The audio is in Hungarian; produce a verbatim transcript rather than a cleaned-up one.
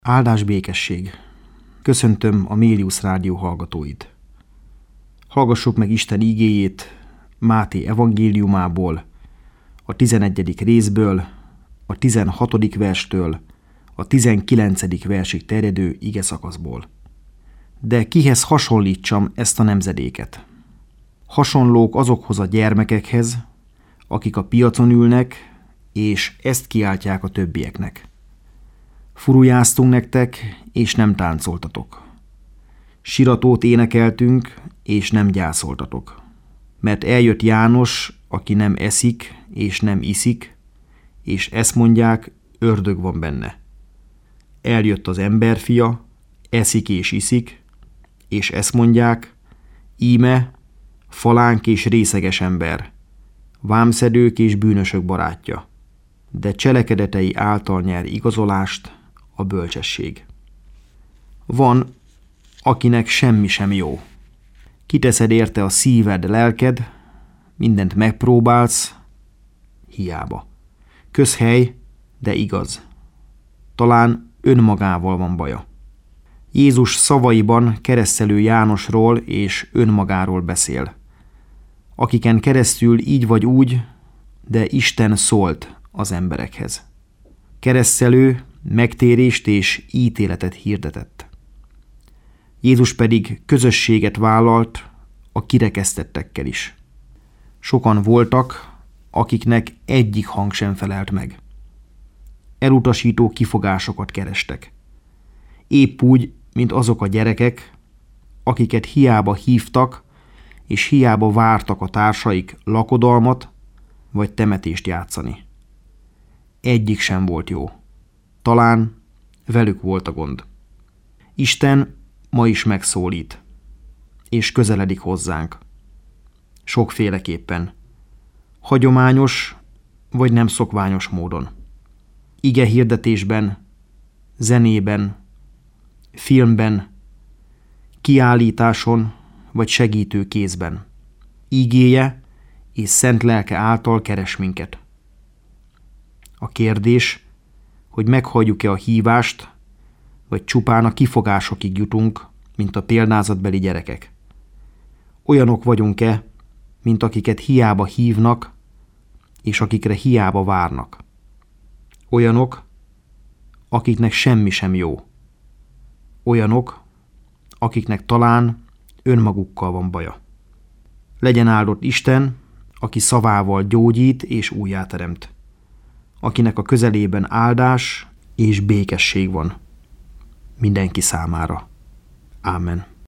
Áldás békesség! Köszöntöm a Mélius Rádió hallgatóit. Hallgassuk meg Isten igéjét Máté evangéliumából, a tizenegyedik részből, a tizenhatodik verstől a tizenkilencedik versig terjedő igeszakaszból. De kihez hasonlítsam ezt a nemzedéket? Hasonlók azokhoz a gyermekekhez, akik a piacon ülnek, és ezt kiáltják a többieknek. Furujáztunk nektek, és nem táncoltatok. Siratót énekeltünk, és nem gyászoltatok. Mert eljött János, aki nem eszik, és nem iszik, és ezt mondják, ördög van benne. Eljött az emberfia, eszik és iszik, és ezt mondják, íme, falánk és részeges ember, vámszedők és bűnösök barátja, de cselekedetei által nyer igazolást a bölcsesség. Van, akinek semmi sem jó. Kiteszed érte a szíved, lelked, mindent megpróbálsz, hiába. Közhely, de igaz. Talán önmagával van baja. Jézus szavaiban keresztelő Jánosról és önmagáról beszél, akiken keresztül így vagy úgy, de Isten szólt az emberekhez. Keresztelő megtérést és ítéletet hirdetett. Jézus pedig közösséget vállalt a kirekesztettekkel is. Sokan voltak, akiknek egyik hang sem felelt meg. Elutasító kifogásokat kerestek. Épp úgy, mint azok a gyerekek, akiket hiába hívtak, és hiába vártak a társaik lakodalmat vagy temetést játszani. Egyik sem volt jó. Talán velük volt a gond. Isten ma is megszólít, és közeledik hozzánk. Sokféleképpen. Hagyományos vagy nem szokványos módon. Ige hirdetésben, zenében, filmben, kiállításon vagy segítő kézben. Igéje és szent lelke által keres minket. A kérdés, hogy meghalljuk-e a hívást, vagy csupán a kifogásokig jutunk, mint a példázatbeli gyerekek. Olyanok vagyunk-e, mint akiket hiába hívnak, és akikre hiába várnak. Olyanok, akiknek semmi sem jó. Olyanok, akiknek talán önmagukkal van baja. Legyen áldott Isten, aki szavával gyógyít és újjáteremt, akinek a közelében áldás és békesség van mindenki számára. Ámen.